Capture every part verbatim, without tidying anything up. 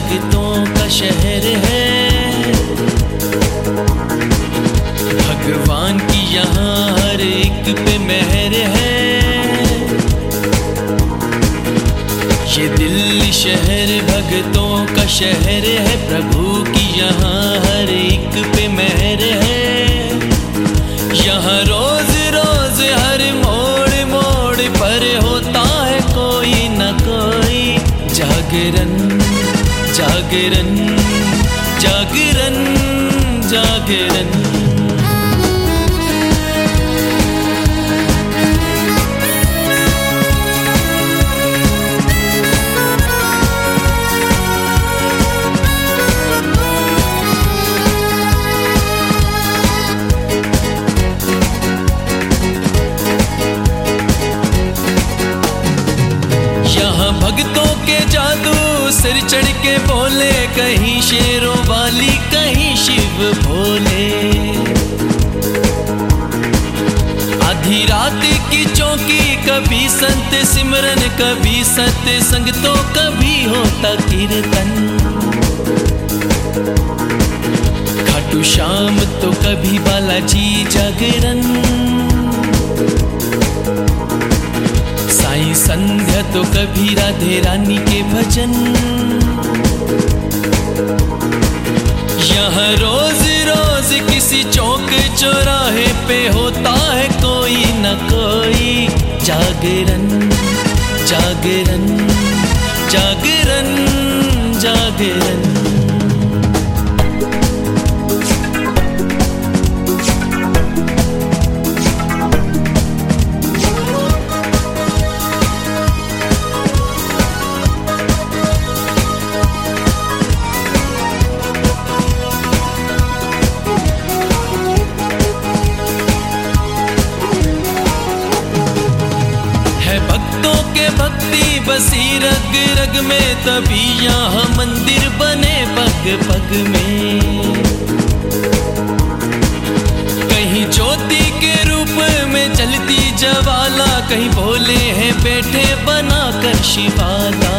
भक्तों का शहर है। भगवान की यहाँ हर एक पे मेहर है। ये दिल्ली शहर भक्तों का शहर है। प्रभु की यहाँ हर एक पे मेहर है। यहाँ रोज रोज हर मोड़ मोड़ पर होता है कोई न कोई जागरण जागरण जागरण जागरण। भक्तों के जादू सिर चढ़ के बोले, कहीं शेरों वाली कहीं शिव भोले। आधी रात की चौकी कभी संत सिमरन, कभी सत्संग तो कभी होता कीर्तन। खाटू श्याम तो कभी बालाजी जागरण। साईं संध्या तो कभी राधे रानी के भजन। यहाँ रोज रोज किसी चौक चौराहे पे होता है कोई न कोई जागरण जागरण जागरण जागरण। भक्ति बसी रग रग में, तभी यहाँ मंदिर बने पग पग में। कहीं ज्योति के रूप में जलती ज्वाला, कहीं भोले हैं बैठे बनाकर शिवाला।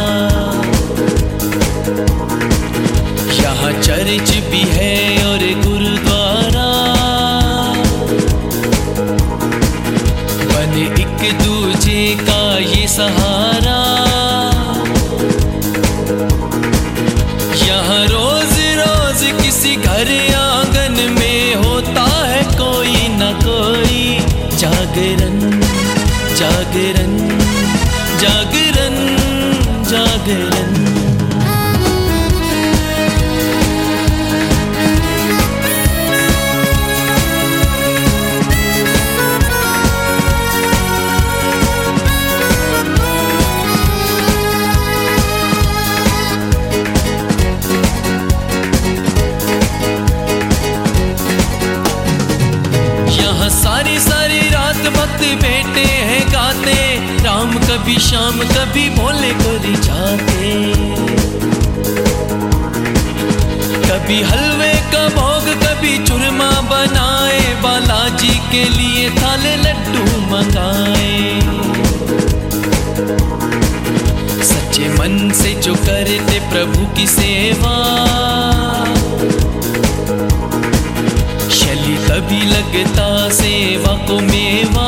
यहाँ चर्च भी है और गुरुद्वारा, बने एक दूजे का ये सहारा। यहाँ रोज रोज किसी घर आंगन में होता है कोई न कोई जागरण जागरण जागरण जागरण। सारी सारी रात भक्त बैठे हैं गाते, राम कभी शाम कभी भोले को रिझाते। कभी हलवे का भोग कभी चूरमा बनाए, बालाजी के लिए थाले लड्डू मंगाए। सच्चे मन से जो करते प्रभु की सेवा, शली कभी लगता सेवा को मेवा।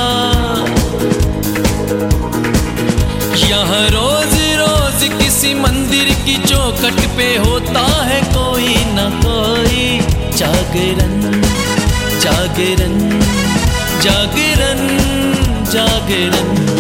यहाँ रोज रोज किसी मंदिर की चौखट पे होता है कोई न कोई जागरण जागरण जागरण जागरण।